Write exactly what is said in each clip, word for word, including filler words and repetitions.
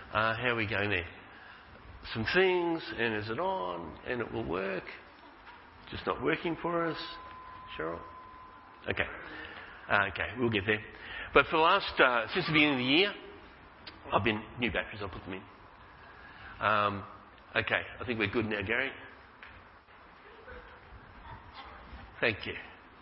Uh, how are we going there? Some things, and is it on? And it will work. Just not working for us. Cheryl? Okay. Uh, okay, we'll get there. But for the last, uh, since the beginning of the year, I've been, new batteries, I'll put them in. Um, okay, I think we're good now, Gary. Thank you.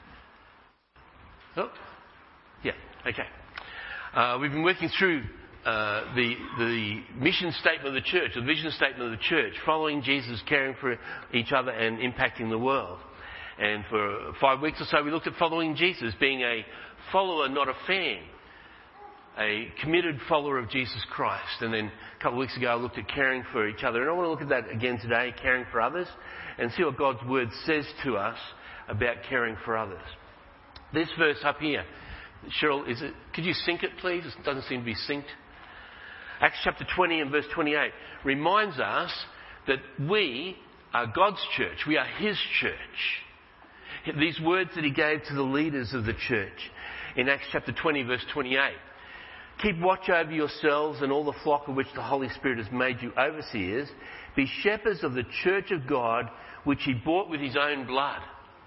Oh, yeah, okay. Uh, we've been working through uh, the the mission statement of the church, the vision statement of the church, following Jesus, caring for each other and impacting the world. And for five weeks or so, we looked at following Jesus, being a follower, not a fan, a committed follower of Jesus Christ. And then a couple of weeks ago, I looked at caring for each other. And I want to look at that again today, caring for others, and see what God's word says to us about caring for others. This verse up here, Cheryl, is it? Could you sync it, please? It doesn't seem to be synced. Acts chapter twenty and verse twenty-eight reminds us that we are God's church. We are His church. These words that He gave to the leaders of the church in Acts chapter twenty, verse twenty-eight. Keep watch over yourselves and all the flock of which the Holy Spirit has made you overseers. Be shepherds of the church of God, which He bought with His own blood.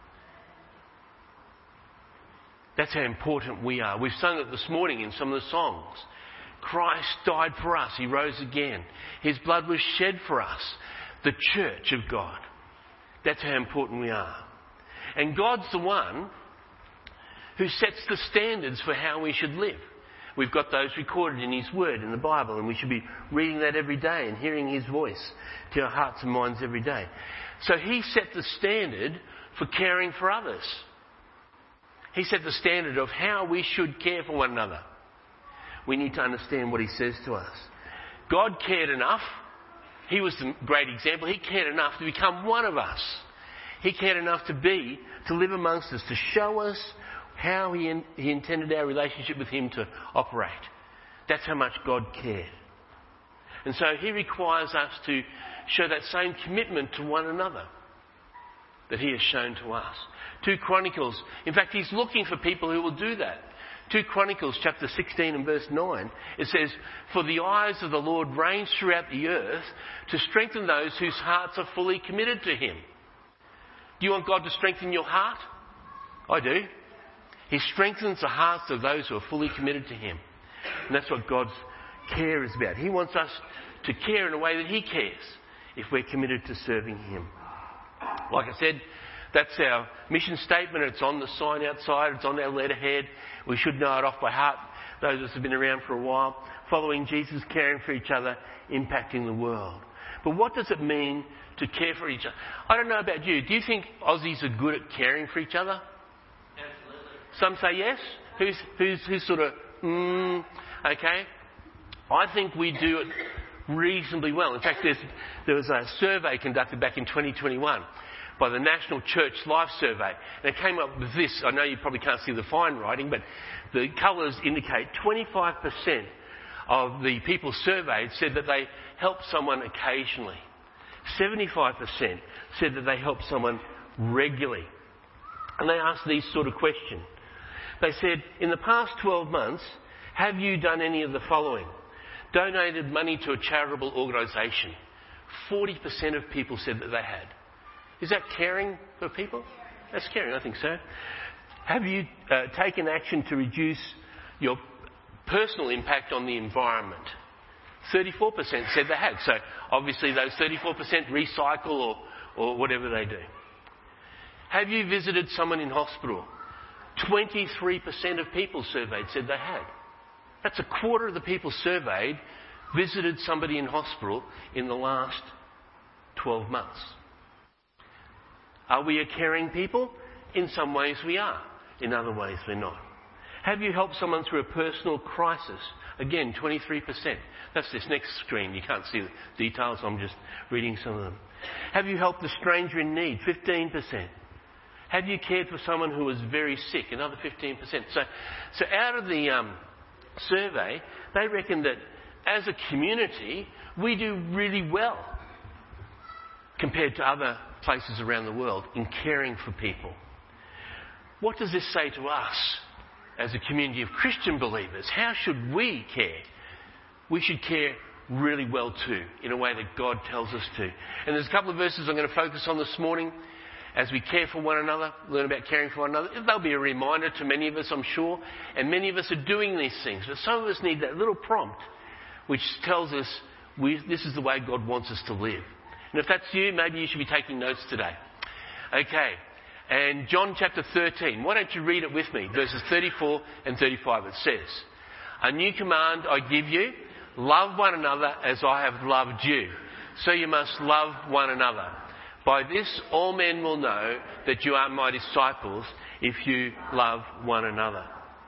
That's how important we are. We've sung it this morning in some of the songs. Christ died for us. He rose again. His blood was shed for us. The church of God. That's how important we are. And God's the one who sets the standards for how we should live. We've got those recorded in His Word, in the Bible, and we should be reading that every day and hearing His voice to our hearts and minds every day. So He set the standard for caring for others. He set the standard of how we should care for one another. We need to understand what He says to us. God cared enough. He was the great example. He cared enough to become one of us. He cared enough to be, to live amongst us, to show us how He, in, he intended our relationship with Him to operate. That's how much God cared. And so He requires us to show that same commitment to one another that He has shown to us. Two Chronicles, in fact, He's looking for people who will do that. Two Chronicles chapter sixteen and verse nine, it says, "For the eyes of the Lord range throughout the earth to strengthen those whose hearts are fully committed to Him." Do you want God to strengthen your heart? I do. He strengthens the hearts of those who are fully committed to Him. And that's what God's care is about. He wants us to care in a way that He cares if we're committed to serving Him. Like I said, that's our mission statement. It's on the sign outside. It's on our letterhead. We should know it off by heart. Those of us who have been around for a while. Following Jesus, caring for each other, impacting the world. But what does it mean to care for each other? I don't know about you. Do you think Aussies are good at caring for each other? Absolutely. Some say yes. Who's, who's, who's sort of, mm, okay. I think we do it reasonably well. In fact, there's, there was a survey conducted back in twenty twenty-one by the National Church Life Survey. And it came up with this. I know you probably can't see the fine writing, but the colours indicate twenty-five percent of the people surveyed said that they help someone occasionally. seventy-five percent said that they help someone regularly. And they asked these sort of questions. They said, in the past twelve months, have you done any of the following? Donated money to a charitable organisation. forty percent of people said that they had. Is that caring for people? That's caring, I think so. Have you uh, taken action to reduce your personal impact on the environment? thirty-four percent said they had. So obviously those thirty-four percent recycle or, or whatever they do. Have you visited someone in hospital? twenty-three percent of people surveyed said they had. That's a quarter of the people surveyed visited somebody in hospital in the last twelve months. Are we a caring people? In some ways we are. In other ways we're not. Have you helped someone through a personal crisis? Again, twenty-three percent. That's this next screen. You can't see the details. I'm just reading some of them. Have you helped a stranger in need? fifteen percent. Have you cared for someone who was very sick? Another fifteen percent. So, so out of the um, survey, they reckon that as a community, we do really well compared to other places around the world in caring for people. What does this say to us as a community of Christian believers? How should we care? We should care really well too, in a way that God tells us to. And there's a couple of verses I'm going to focus on this morning as we care for one another, learn about caring for one another. They'll be a reminder to many of us, I'm sure, and many of us are doing these things. But some of us need that little prompt which tells us we, this is the way God wants us to live. And if that's you, maybe you should be taking notes today. Okay, and John chapter thirteen, why don't you read it with me? Verses thirty-four and thirty-five, it says, "A new command I give you, love one another as I have loved you. So you must love one another. By this all men will know that you are my disciples if you love one another."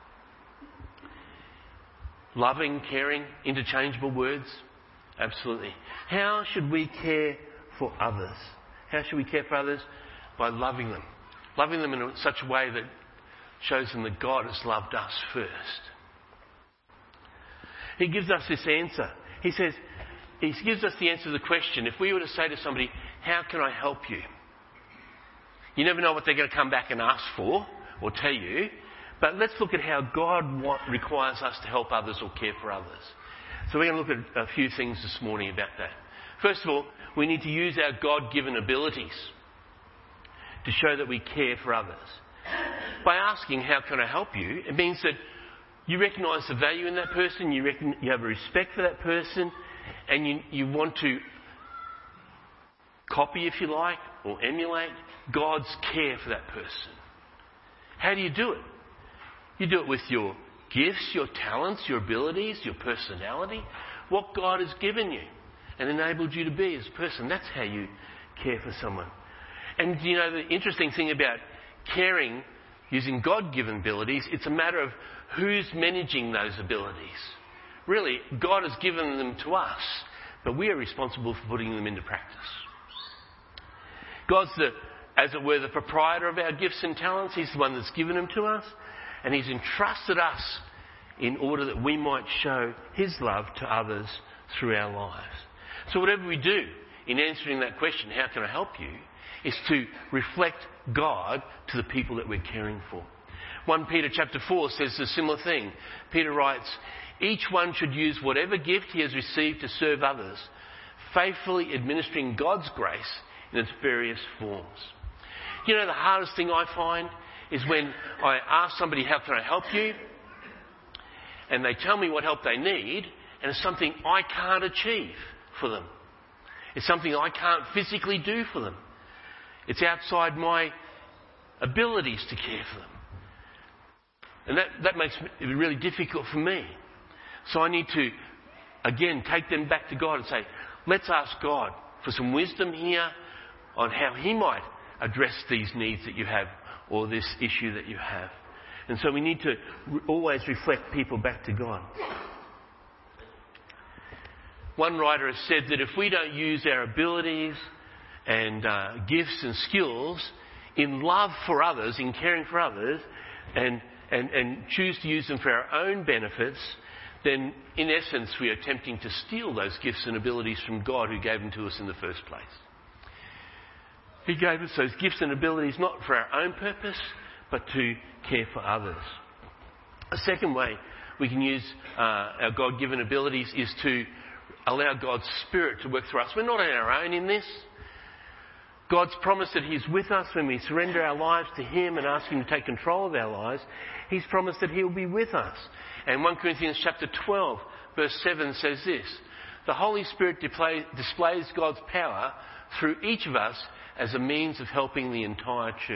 Loving, caring, interchangeable words? Absolutely. How should we care for others? How should we care for others? By loving them. Loving them in such a way that shows them that God has loved us first. He gives us this answer. He says, he gives us the answer to the question. If we were to say to somebody, how can I help you? You never know what they're going to come back and ask for or tell you. But let's look at how God want, requires us to help others or care for others. So we're going to look at a few things this morning about that. First of all, we need to use our God-given abilities to show that we care for others. By asking, how can I help you? It means that you recognise the value in that person, you, reckon, you have a respect for that person, and you, you want to copy, if you like, or emulate God's care for that person. How do you do it? You do it with your gifts, your talents, your abilities, your personality, what God has given you and enabled you to be as a person. That's how you care for someone. And you know, the interesting thing about caring using God-given abilities, it's a matter of who's managing those abilities. Really, God has given them to us, but we are responsible for putting them into practice. God's the, as it were, the proprietor of our gifts and talents. He's the one that's given them to us, and He's entrusted us in order that we might show His love to others through our lives. So whatever we do in answering that question, how can I help you, is to reflect God to the people that we're caring for. First Peter chapter four says a similar thing. Peter writes, "Each one should use whatever gift he has received to serve others, faithfully administering God's grace in its various forms." You know, the hardest thing I find is when I ask somebody, how can I help you? And they tell me what help they need, and it's something I can't achieve for them. It's something I can't physically do for them. It's outside my abilities to care for them. And that, that makes it really difficult for me. So I need to, again, take them back to God and say, let's ask God for some wisdom here on how He might address these needs that you have or this issue that you have. And so we need to re- always reflect people back to God. One writer has said that if we don't use our abilities and uh, gifts and skills in love for others, in caring for others, and, and, and choose to use them for our own benefits, then in essence we are attempting to steal those gifts and abilities from God who gave them to us in the first place. He gave us those gifts and abilities not for our own purpose, but to care for others. A second way we can use uh, our God-given abilities is to allow God's Spirit to work through us. We're not on our own in this. God's promised that He's with us when we surrender our lives to Him and ask Him to take control of our lives. He's promised that He'll be with us. And First Corinthians chapter twelve, verse seven says this: "The Holy Spirit displays God's power through each of us as a means of helping the entire church."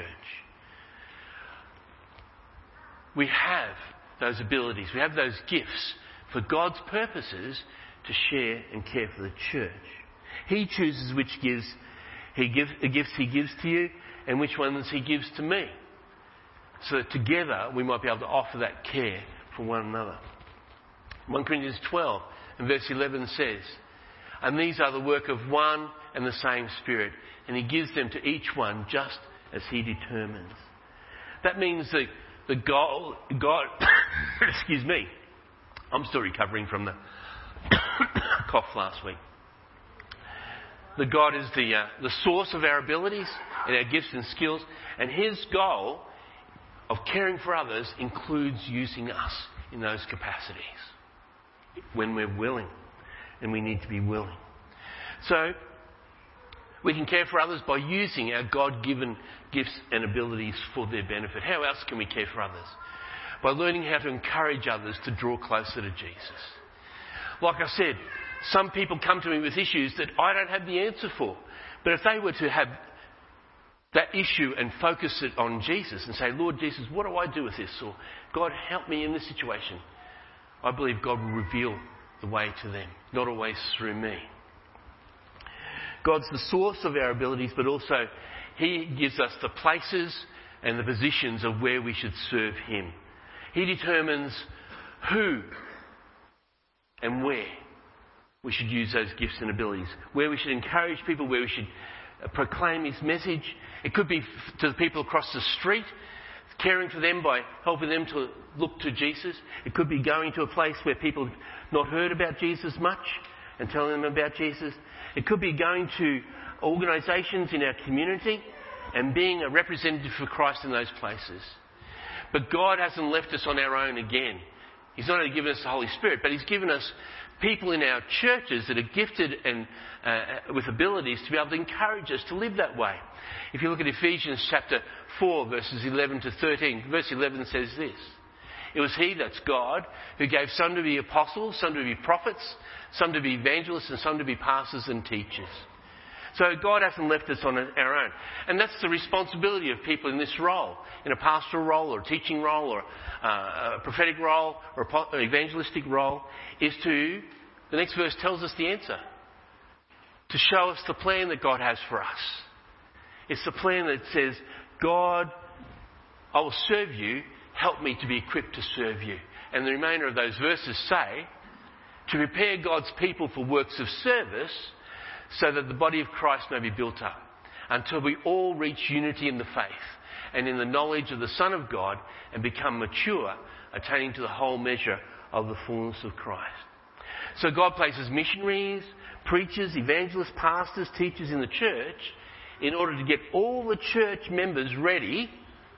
We have those abilities, we have those gifts for God's purposes to share and care for the church. He chooses which gives he gives, the gifts He gives to you and which ones He gives to me, so that together we might be able to offer that care for one another. First Corinthians twelve and verse eleven says, "And these are the work of one and the same Spirit, and He gives them to each one just as He determines." That means that the goal, God, excuse me, I'm still recovering from the cough last week. That God is the uh, the source of our abilities and our gifts and skills, and His goal of caring for others includes using us in those capacities when we're willing. and we need to be willing. So, we can care for others by using our God-given gifts and abilities for their benefit. How else can we care for others? By learning how to encourage others to draw closer to Jesus. Like I said, some people come to me with issues that I don't have the answer for. But if they were to have that issue and focus it on Jesus and say, Lord Jesus, what do I do with this? Or, God, help me in this situation. I believe God will reveal the way to them, not always through me. God's the source of our abilities, but also He gives us the places and the positions of where we should serve Him. He determines who and where we should use those gifts and abilities, where we should encourage people, where we should proclaim His message. It could be to the people across the street, caring for them by helping them to look to Jesus. It could be going to a place where people have not heard about Jesus much and telling them about Jesus. It could be going to organisations in our community and being a representative for Christ in those places. But God hasn't left us on our own again. He's not only given us the Holy Spirit, but He's given us people in our churches that are gifted and uh, with abilities to be able to encourage us to live that way. If you look at Ephesians chapter four, verses eleven to thirteen, verse eleven says this: It was He, that's God, who gave some to be apostles, some to be prophets, some to be evangelists, and some to be pastors and teachers. So God hasn't left us on our own. And that's the responsibility of people in this role, in a pastoral role or a teaching role or uh, a prophetic role or an evangelistic role, is to, the next verse tells us the answer, to show us the plan that God has for us. It's the plan that says, God, I will serve you, help me to be equipped to serve you. And the remainder of those verses say, to prepare God's people for works of service, so that the body of Christ may be built up, until we all reach unity in the faith and in the knowledge of the Son of God and become mature, attaining to the whole measure of the fullness of Christ. So God places missionaries, preachers, evangelists, pastors, teachers in the church in order to get all the church members ready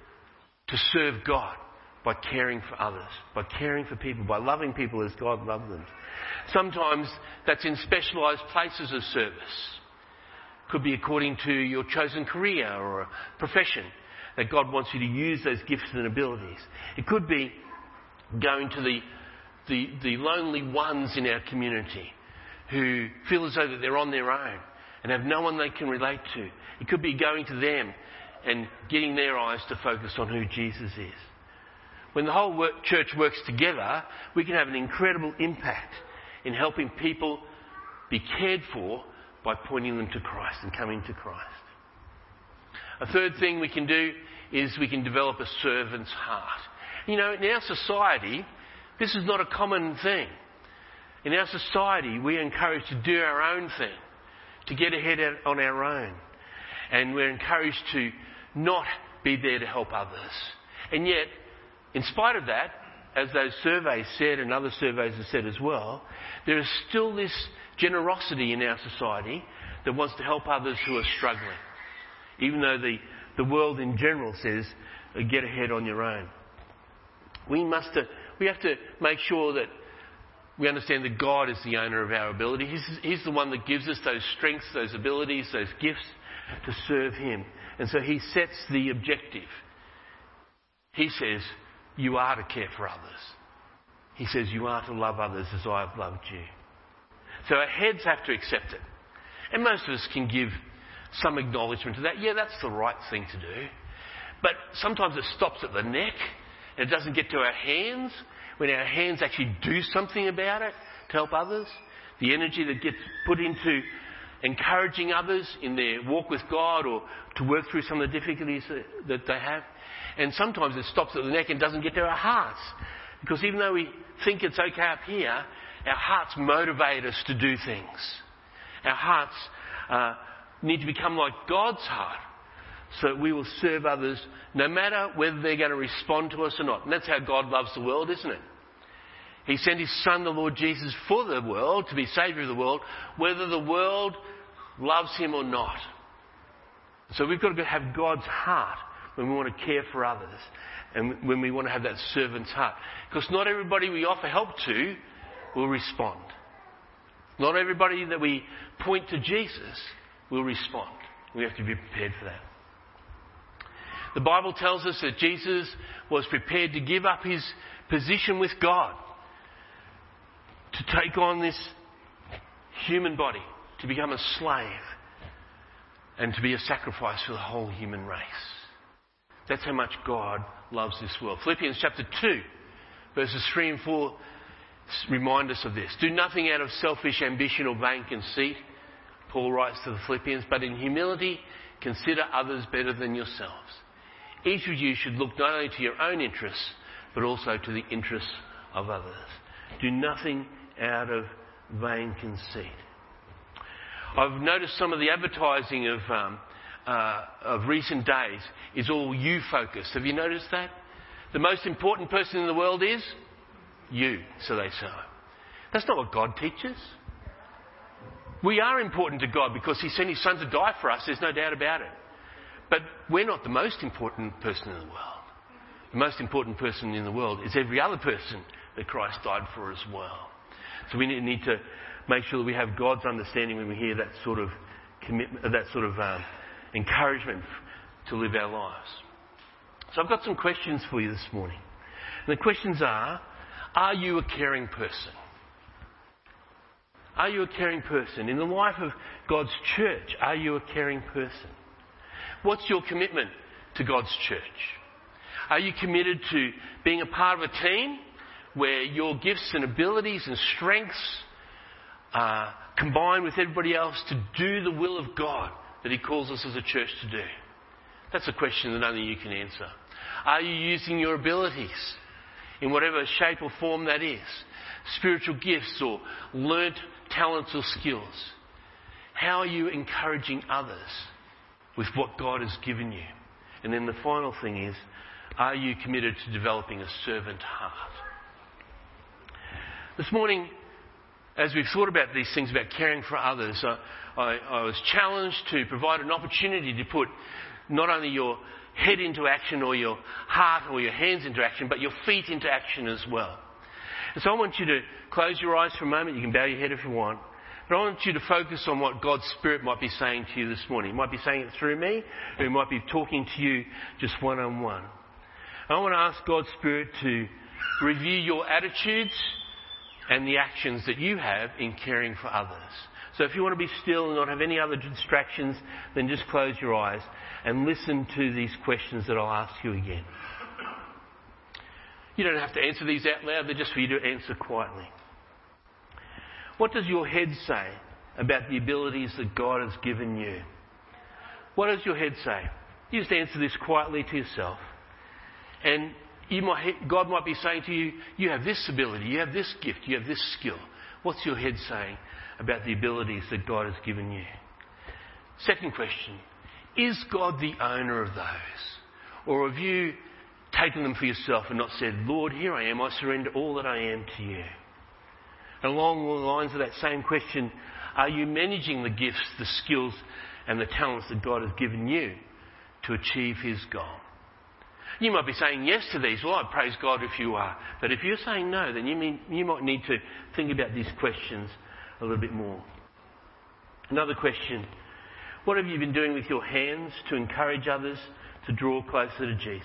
to serve God by caring for others, by caring for people, by loving people as God loved them. Sometimes that's in specialised places of service. Could be according to your chosen career or a profession that God wants you to use those gifts and abilities. It could be going to the, the, the lonely ones in our community who feel as though that they're on their own and have no one they can relate to. It could be going to them and getting their eyes to focus on who Jesus is. When the whole work, church works together, we can have an incredible impact in helping people be cared for by pointing them to Christ and coming to Christ. A third thing we can do is we can develop a servant's heart. You know, in our society, this is not a common thing. In our society, we are encouraged to do our own thing, to get ahead on our own. And we're encouraged to not be there to help others. And yet, in spite of that, as those surveys said and other surveys have said as well, there is still this generosity in our society that wants to help others who are struggling. Even though the, the world in general says, get ahead on your own. We must, uh, we have to make sure that we understand that God is the owner of our ability. He's, he's the one that gives us those strengths, those abilities, those gifts to serve Him. And so He sets the objective. He says, you are to care for others. He says, you are to love others as I have loved you. So our heads have to accept it. And most of us can give some acknowledgement to that. Yeah, that's the right thing to do. But sometimes it stops at the neck and it doesn't get to our hands. When our hands actually do something about it to help others, the energy that gets put into encouraging others in their walk with God or to work through some of the difficulties that they have. And sometimes it stops at the neck and doesn't get to our hearts. Because even though we think it's okay up here, our hearts motivate us to do things. Our hearts uh, need to become like God's heart so that we will serve others no matter whether they're going to respond to us or not. And that's how God loves the world, isn't it? He sent His Son, the Lord Jesus, for the world, to be Saviour of the world, whether the world loves Him or not. So we've got to have God's heart when we want to care for others and when we want to have that servant's heart. Because not everybody we offer help to will respond. Not everybody that we point to Jesus will respond. We have to be prepared for that. The Bible tells us that Jesus was prepared to give up his position with God, to take on this human body, to become a slave, and to be a sacrifice for the whole human race. That's how much God loves this world. Philippians chapter two, verses three and four remind us of this. Do nothing out of selfish ambition or vain conceit, Paul writes to the Philippians, but in humility consider others better than yourselves. Each of you should look not only to your own interests, but also to the interests of others. Do nothing out of vain conceit. I've noticed some of the advertising of um, uh, of recent days is all you focused. Have you noticed that? The most important person in the world is you, so they say. That's not what God teaches. We are important to God because he sent his son to die for us. There's no doubt about it. But we're not the most important person in the world. The most important person in the world is every other person that Christ died for as well. So we need to make sure that we have God's understanding when we hear that sort of commitment, that sort of um, encouragement to live our lives. So I've got some questions for you this morning. And the questions are, are you a caring person? Are you a caring person? In the life of God's church, are you a caring person? What's your commitment to God's church? Are you committed to being a part of a team where your gifts and abilities and strengths are combined with everybody else to do the will of God that he calls us as a church to do? That's a question that only you can answer. Are you using your abilities in whatever shape or form that is? Spiritual gifts or learnt talents or skills? How are you encouraging others with what God has given you? And then the final thing is, are you committed to developing a servant heart? This morning, as we've thought about these things about caring for others, I, I, I was challenged to provide an opportunity to put not only your head into action or your heart or your hands into action, but your feet into action as well. And so I want you to close your eyes for a moment. You can bow your head if you want. But I want you to focus on what God's Spirit might be saying to you this morning. He might be saying it through me, or he might be talking to you just one-on-one. I want to ask God's Spirit to review your attitudes and the actions that you have in caring for others. So if you want to be still and not have any other distractions, then just close your eyes and listen to these questions that I'll ask you again. You don't have to answer these out loud, they're just for you to answer quietly. What does your head say about the abilities that God has given you? What does your head say? You just answer this quietly to yourself. And you might, God might be saying to you, you have this ability, you have this gift, you have this skill. What's your head saying about the abilities that God has given you? Second question, is God the owner of those? Or have you taken them for yourself and not said, Lord, here I am, I surrender all that I am to you? And along the lines of that same question, are you managing the gifts, the skills and the talents that God has given you to achieve his goal? You might be saying yes to these. Well, I praise God if you are. But if you're saying no, then you, mean, you might need to think about these questions a little bit more. Another question, what have you been doing with your hands to encourage others to draw closer to Jesus?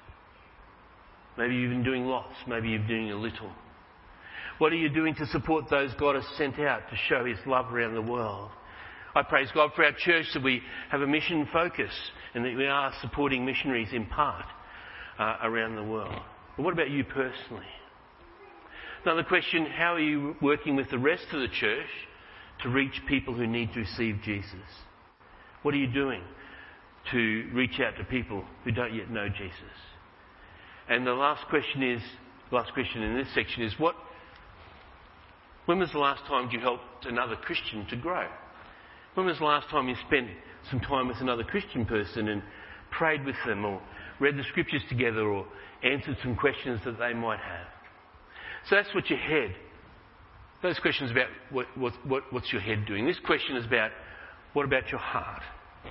Maybe you've been doing lots. Maybe you're doing a little. What are you doing to support those God has sent out to show his love around the world? I praise God for our church that we have a mission focus and that we are supporting missionaries in part uh, around the world. But what about you personally? Another question, how are you working with the rest of the church to reach people who need to receive Jesus? What are you doing to reach out to people who don't yet know Jesus? And the last question is, last question in this section is, what When was the last time you helped another Christian to grow? When was the last time you spent some time with another Christian person and prayed with them or read the scriptures together or answered some questions that they might have? So that's what your head, those questions about what, what, what, what's your head doing. This question is about, what about your heart?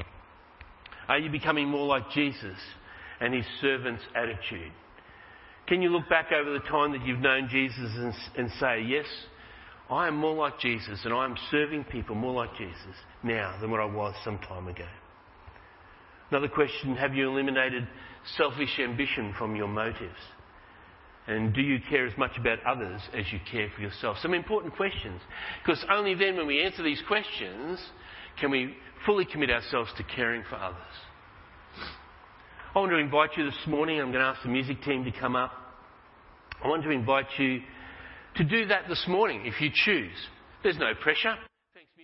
Are you becoming more like Jesus and his servant's attitude? Can you look back over the time that you've known Jesus and, and say, yes, I am more like Jesus, and I am serving people more like Jesus now than what I was some time ago. Another question, have you eliminated selfish ambition from your motives? And do you care as much about others as you care for yourself? Some important questions, because only then when we answer these questions can we fully commit ourselves to caring for others. I want to invite you this morning, I'm going to ask the music team to come up. I want to invite you to do that this morning if you choose. There's no pressure.